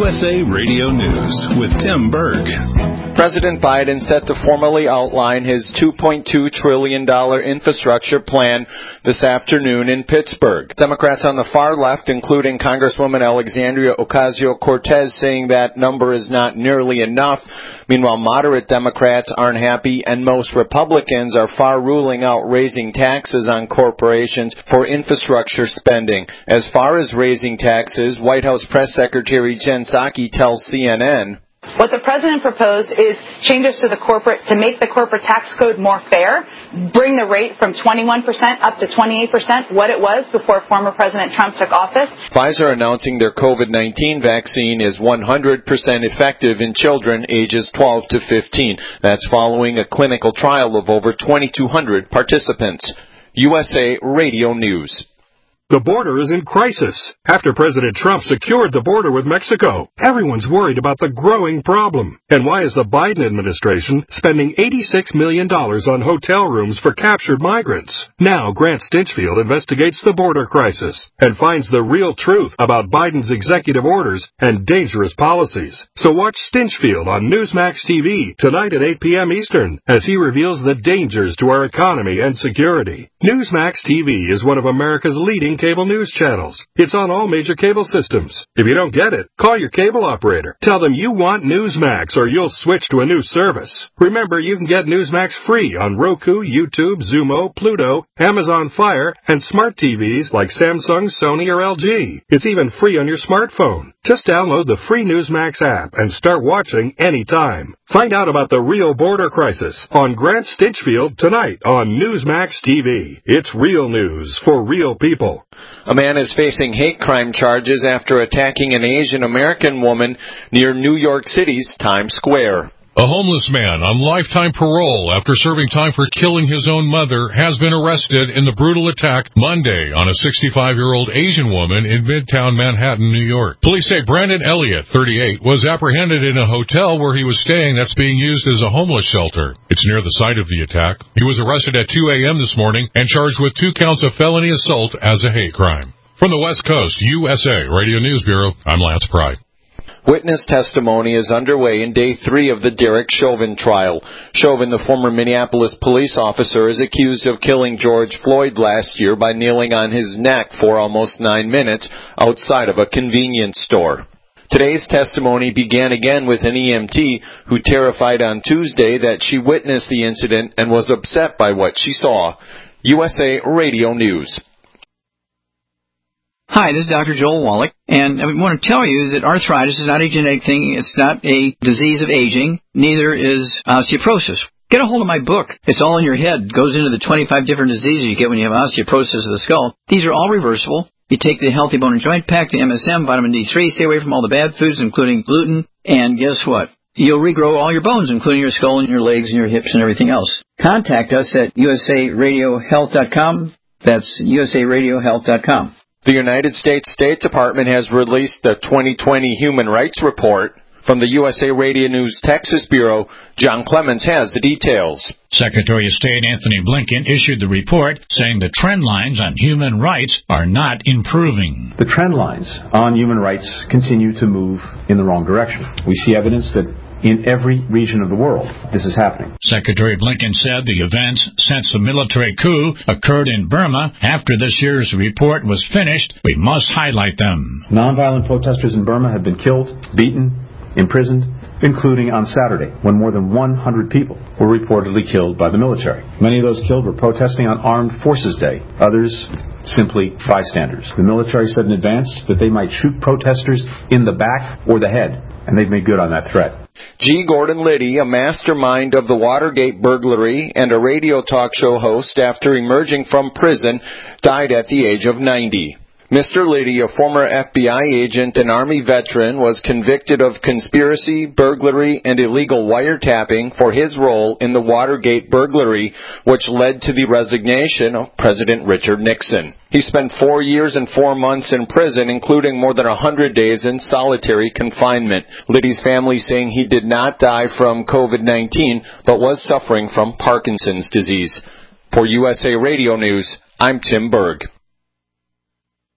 USA Radio News with Tim Berg. President Biden set to formally outline his $2.2 trillion infrastructure plan this afternoon in Pittsburgh. Democrats on the far left, including Congresswoman Alexandria Ocasio-Cortez, saying that number is not nearly enough. Meanwhile, moderate Democrats aren't happy, and most Republicans are far ruling out raising taxes on corporations for infrastructure spending. As far as raising taxes, White House Press Secretary Jen Psaki tells CNN, what the president proposed is changes to make the corporate tax code more fair, bring the rate from 21% up to 28%, what it was before former President Trump took office. Pfizer announcing their COVID-19 vaccine is 100% effective in children ages 12 to 15. That's following a clinical trial of over 2,200 participants. USA Radio News. The border is in crisis. After President Trump secured the border with Mexico, everyone's worried about the growing problem. And why is the Biden administration spending $86 million on hotel rooms for captured migrants? Now Grant Stinchfield investigates the border crisis and finds the real truth about Biden's executive orders and dangerous policies. So watch Stinchfield on Newsmax TV tonight at 8 p.m. Eastern as he reveals the dangers to our economy and security. Newsmax TV is one of America's leading cable news channels. It's on all major cable systems. If you don't get it, call your cable operator. Tell them you want Newsmax or you'll switch to a new service. Remember, you can get Newsmax free on Roku, YouTube, Xumo, Pluto, Amazon Fire, and smart TVs like Samsung, Sony, or LG. It's even free on your smartphone. Just download the free Newsmax app and start watching anytime. Find out about the real border crisis on Grant Stinchfield tonight on Newsmax TV. It's real news for real people. A man is facing hate crime charges after attacking an Asian American woman near New York City's Times Square. A homeless man on lifetime parole after serving time for killing his own mother has been arrested in the brutal attack Monday on a 65-year-old Asian woman in Midtown Manhattan, New York. Police say Brandon Elliott, 38, was apprehended in a hotel where he was staying that's being used as a homeless shelter. It's near the site of the attack. He was arrested at 2 a.m. this morning and charged with 2 counts of felony assault as a hate crime. From the West Coast, USA Radio News Bureau, I'm Lance Pry. Witness testimony is underway in Day 3 of the Derek Chauvin trial. Chauvin, the former Minneapolis police officer, is accused of killing George Floyd last year by kneeling on his neck for almost 9 minutes outside of a convenience store. Today's testimony began again with an EMT who testified on Tuesday that she witnessed the incident and was upset by what she saw. USA Radio News. Hi, this is Dr. Joel Wallach, and I want to tell you that arthritis is not a genetic thing. It's not a disease of aging. Neither is osteoporosis. Get a hold of my book. It's all in your head. It goes into the 25 different diseases you get when you have osteoporosis of the skull. These are all reversible. You take the Healthy Bone and Joint Pack, the MSM, vitamin D3, stay away from all the bad foods, including gluten, and guess what? You'll regrow all your bones, including your skull and your legs and your hips and everything else. Contact us at usaradiohealth.com. That's usaradiohealth.com. The United States State Department has released the 2020 Human Rights Report. From the USA Radio News Texas Bureau, John Clemens has the details. Secretary of State Anthony Blinken issued the report saying the trend lines on human rights are not improving. The trend lines on human rights continue to move in the wrong direction. We see evidence that in every region of the world, this is happening. Secretary Blinken said the events since the military coup occurred in Burma. After this year's report was finished, we must highlight them. Nonviolent protesters in Burma have been killed, beaten, imprisoned, including on Saturday, when more than 100 people were reportedly killed by the military. Many of those killed were protesting on Armed Forces Day. Others simply bystanders. The military said in advance that they might shoot protesters in the back or the head, and they've made good on that threat. G. Gordon Liddy, a mastermind of the Watergate burglary and a radio talk show host after emerging from prison, died at the age of 90. Mr. Liddy, a former FBI agent and Army veteran, was convicted of conspiracy, burglary, and illegal wiretapping for his role in the Watergate burglary, which led to the resignation of President Richard Nixon. He spent 4 years and 4 months in prison, including more than 100 days in solitary confinement. Liddy's family saying he did not die from COVID-19, but was suffering from Parkinson's disease. For USA Radio News, I'm Tim Berg.